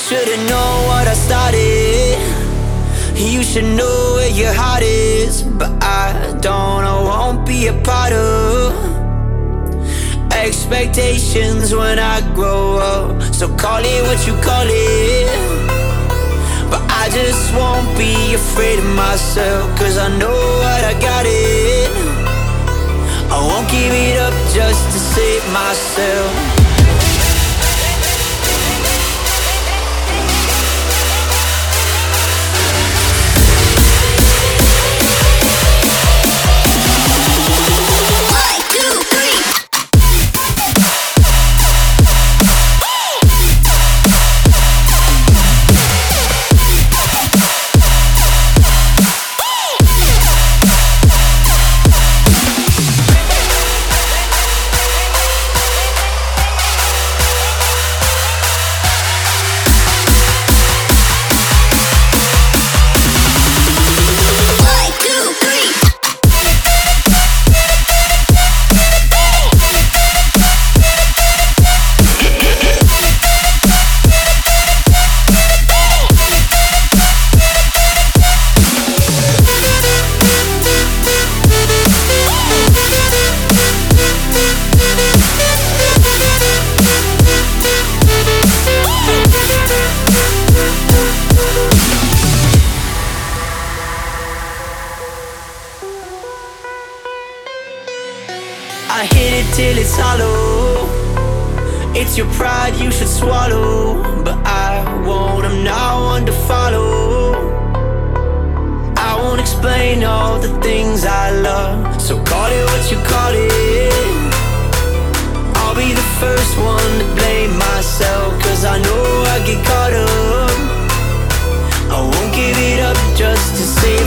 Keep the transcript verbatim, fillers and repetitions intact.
should've known what I started. You should know where your heart is, but I don't, I won't be a part of expectations when I grow up. So call it what you call it, but I just won't be afraid of myself, cause I know what I got it. I won't give it up just to save myself. I hit it till it's hollow. It's your pride you should swallow, but I won't, I'm not one to follow. I won't explain all the things I love, so call it what you call it. I'll be the first one to blame myself, cause I know I get caught up. I won't give it up just to say